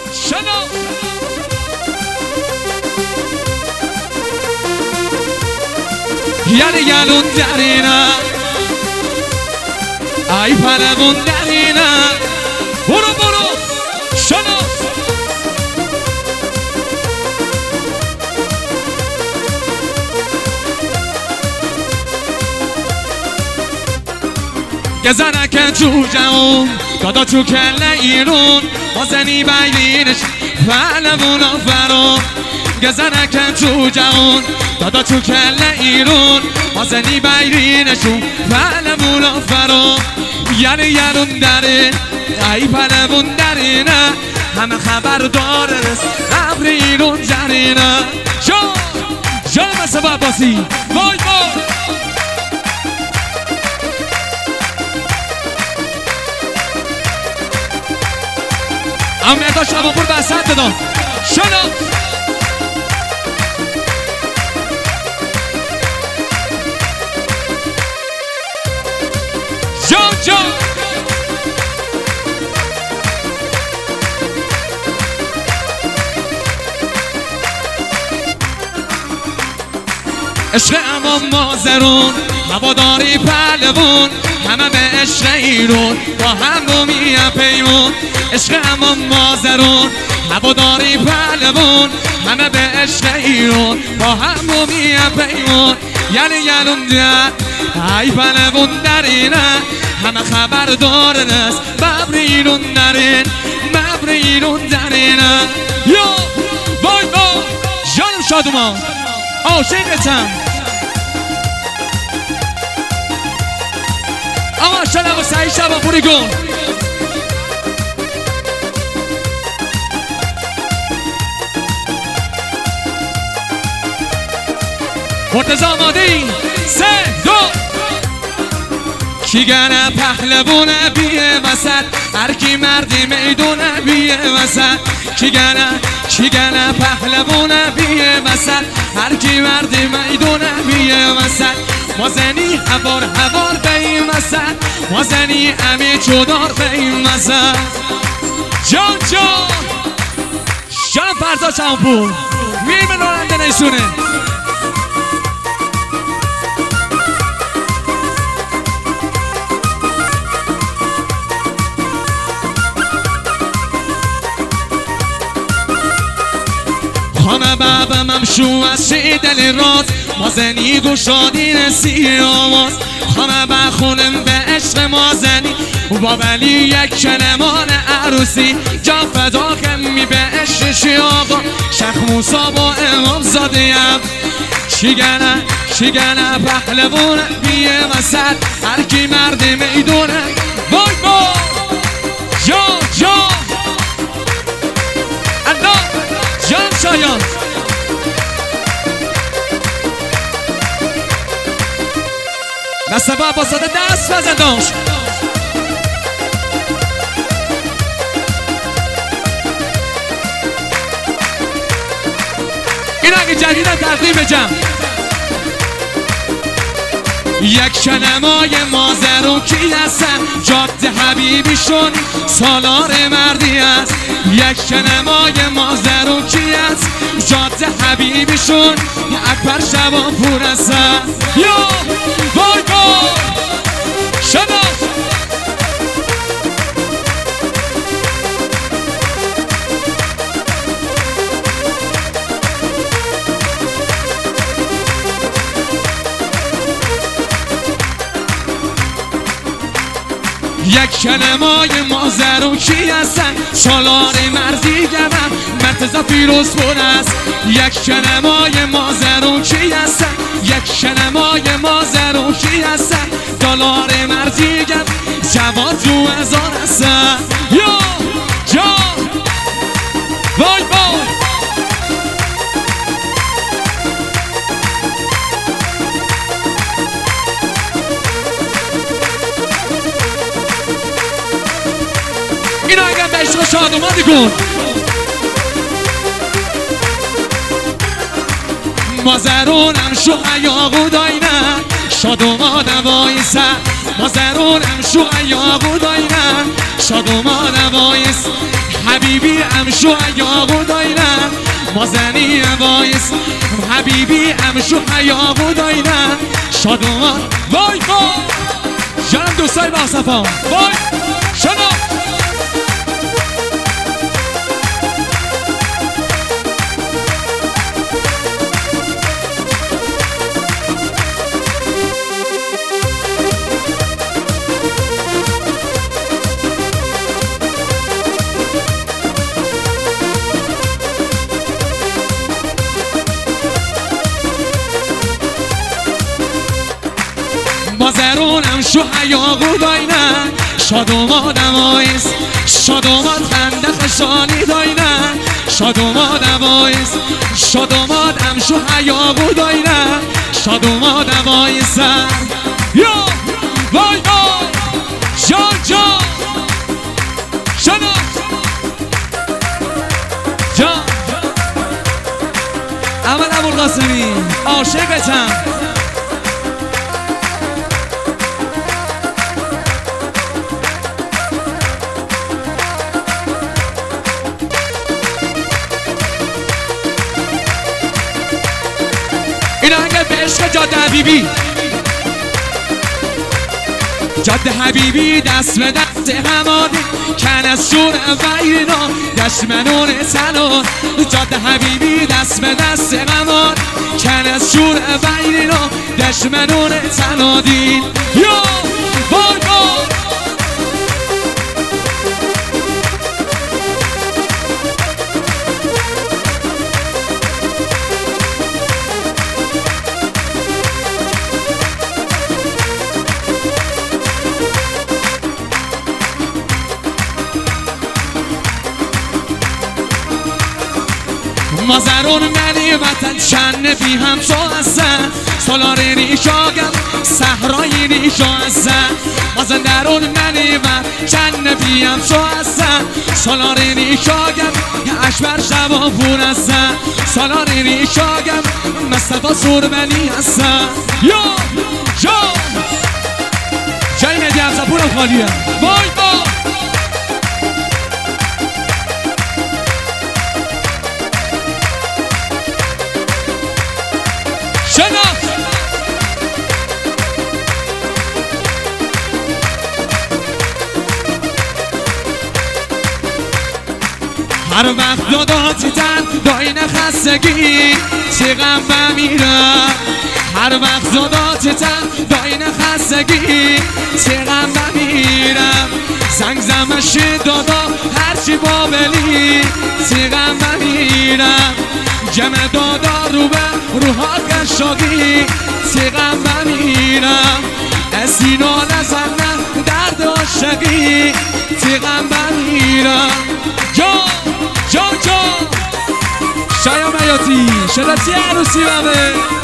شنو یعنی گلون درینه ای پرمون درینه برو برو شنو گزنکن تو جهون دادا تو کله ایرون بازنی بیلینش فعلمون آفرون گزنکن تو جهون دادا تو کله ایرون بازنی بیلینشون فعلمون آفرون یعنی یارون داره ای پلمون درینه همه خبر داره رس ابر ایرون جرینه جان مسئله عباسی وای وای امید شبابور بسند داد شنو جان عشق امام مازرون هواداری پهلوون همه به عشق ایرون با هم بومیم پیمون عشق امام مازرون هواداری پهلوون همه به عشق ایرون با هم بومیم پیمون یعنی یلون در ای پهلوون درینه همه خبر دارن است ببر ایرون درین ببر ایرون درینه یا وای وای جانم شادومان عاشقتم اما شلق و سعی شبا پوری کن مرتضی آماده 3 2 کی گنه پهلوونه بیه وسط هر کی مردی میدونه بیه وسط کی گنه پهلوونه بیه وسط هر کی مردی میدونه بیه وسط ما زنی هوار به این وسط ما زنی امی چودار به این وسط جان فردا شامپور میرمه راننده نیسونه خانه بابم همشو از دل راز مازنی گوشادی نسی آواز خانه بخونم به عشق مازنی و بابلی یک کلمان عروسی جا فدا کمی به عشقشی آقا شیخ موسا با امام زادیم چی گنه پهلوونه بیه وسط هر کی مردی میدونه وای وای جان الله جان شایان نصبا بازاده دست بزن داشت این اگه جدیدن تقدیم بجم یک کلمای مازرون کی هستن جاده حبیبیشون سالار مردی است یک کلمای مازرون کی هست جاده حبیبیشون اکبر شبان پور هستن یا وای وای شناس یک کلمای مازرون کی هستن سالار مردی گرم مرتضی پیروز پور است یک کلمای مازرون کی هستن یک کلمای مازرون کی هستن دلار مردی گرم جواد رو هزار هستن یا جان وای وای اینو اگر به عشق شادومانی کن مازرونم شو ایاغو داینه شادومان وایسه مازرونم شو ایاغو داینه شادومان وایسه حبیبی امشو یاغو داینا مازنی وایس حبیبی امشو یاغو داینا شادومان وای وای جانم دوستای با صفا وای شنو مازرونم شو حیاغو داینا شادومادم آیس شادوماد خنده خشانی داینا شادومادم آیس شادومادم شو حیاغو داینا شادومادم آیس یا وای وای جان جان شنو جان اول ابوالقاسمی عاشقتم این اگه به عشق جاده حبیبی جاده حبیبی دست به دست همانی کن از شور ویرنا دشمنون سنان جاده حبیبی دست به دست همان کن از شور ویرنا دشمنون سنادین یا وای وای مازرون منی وطن چند بی هم تو هستن سالار نیشاگم صحرای نیشا هستن مازندرون منی و چند بی هم تو هستن سالار نیشاگم اشبر شبابون هستن سالار نیشاگم مصطفی سوربنی هستن یا جا جای مدی هم زبونم خالیه وای وای هر وقت داداتی تن داین خستگی چه غم بمیرم هر وقت داداتی تن داین خستگی چه غم بمیرم زنگ زمش دادا هرچی بابلی چه غم بمیرم جمع دادا رو به روها کشاگی چه غم بمیرم اسینا نزنم درد عاشقی چه غم بمیرم جان جان جان شایم حیاتی شدتی عروسی بمه